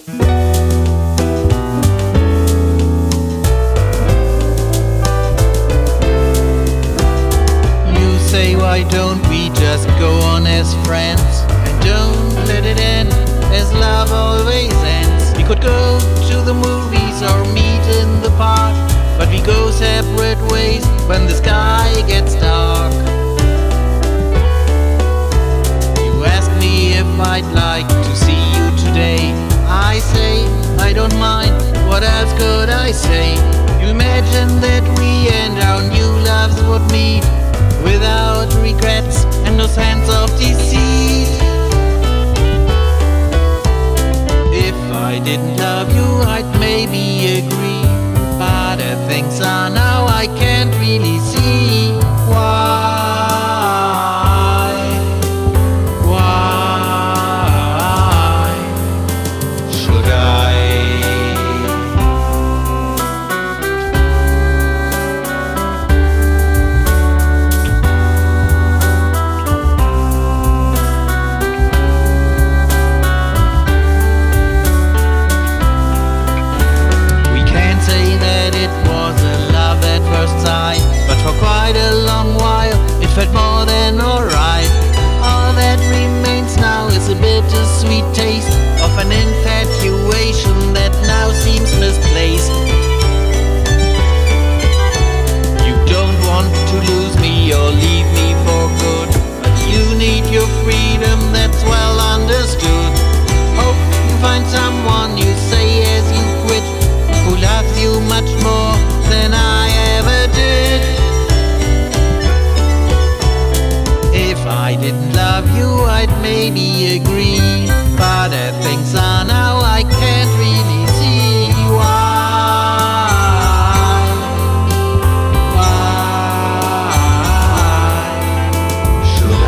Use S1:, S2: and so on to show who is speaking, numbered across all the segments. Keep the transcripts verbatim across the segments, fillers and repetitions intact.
S1: You say, why don't we just go on as friends and don't let it end as love always ends? We could go to the movies or meet in the park, but we go separate ways when the sky gets dark. You ask me if I'd like to see you today. I say, I don't mind, what else could I say? You imagine that we and our new loves would meet without regrets and no sense of deceit. If I didn't love you, I'd maybe agree, but as things are now, I can't really see why. Why should I? But for quite a long while it felt more than alright. All that remains now is a bittersweet taste of an infatuation that now seems misplaced. You don't want to lose me or leave me for good, but you need your freedom, that's well understood. Hope you find someone, you say as you quit, who loves you much more than I ever did. If I didn't love you, I'd maybe agree, but as things are now, I can't really see why. Why should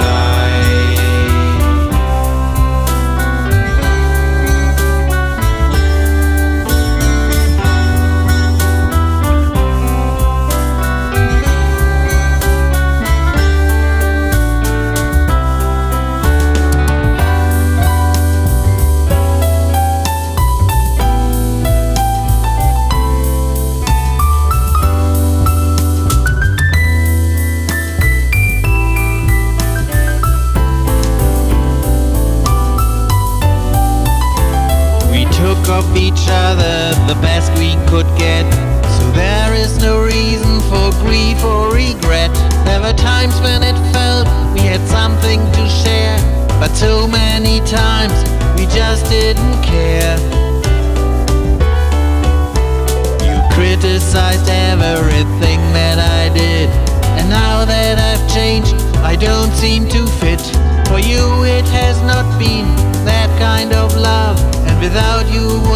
S1: of each other the best we could get, so there is no reason for grief or regret. There were times when it felt we had something to share, but so many times we just didn't care. You criticized everything that I did, and now that I've changed, I don't seem to fit. For you it has not been that kind of love, and without you